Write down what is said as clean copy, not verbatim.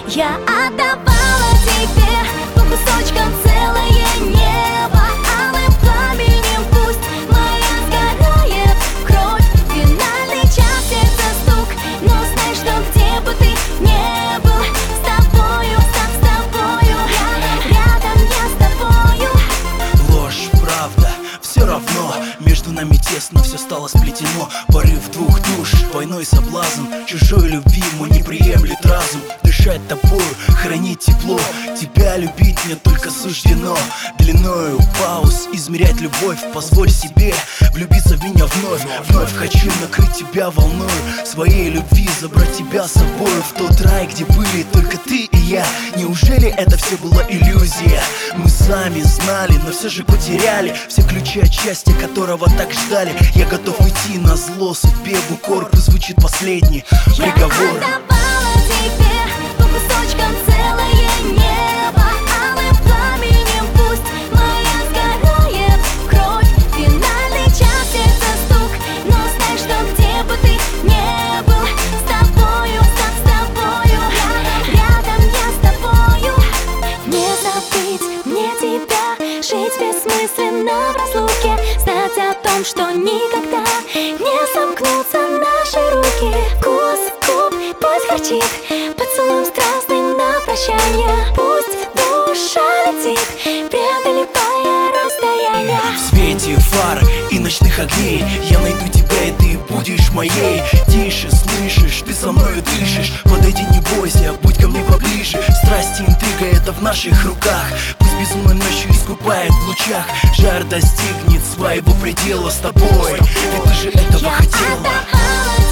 Я отдавала тебе по кусочкам целое небо, алым пламенем пусть моя сгорает кровь. Финальный час, сердце стук, но знай, что где бы ты не был, с тобою, с тобою, рядом я с тобою. Ложь, правда, все равно между нами тесно, все стало сплетено. Порыв двух душ, двойной соблазн, чужой любви мой не приемлет разум. Дышать тобою, хранить тепло, тебя любить мне только суждено. Длиною пауз измерять любовь, позволь себе влюбиться в меня вновь. Вновь хочу накрыть тебя волной своей любви, забрать тебя с собой в тот рай, где были только ты и я. Неужели это все была иллюзия? Мы сами знали, но все же потеряли все ключи от счастья, которого так ждали. Я готов идти на зло судьбе в укор, пусть звучит последний приговор. Я отдавала тебе по кусочкам целое небо, алым пламенем пусть моя сгорает кровь. Финальный час, сердце стук, но знай, что где бы ты не был, с тобою, с тобою, рядом я с тобою. Не забыть мне тебя, жить бессмысленно в разлуке, знать о том, что никогда не сомкнутся наши руки. Вкус губ пусть горчит поцелуем страстным на прощание, пусть душа летит, преодолевая расстояние. В свете фар и ночных огней я найду тебя, и ты будешь моей. Тише, слышишь, ты со мною дышишь, подойди, не бойся, будь ко мне поближе. Страсть и интрига — это в наших руках, пусть безумной ночью искупает в лучах. Жар достигнет своего предела с тобой, ведь ты же этого хотела.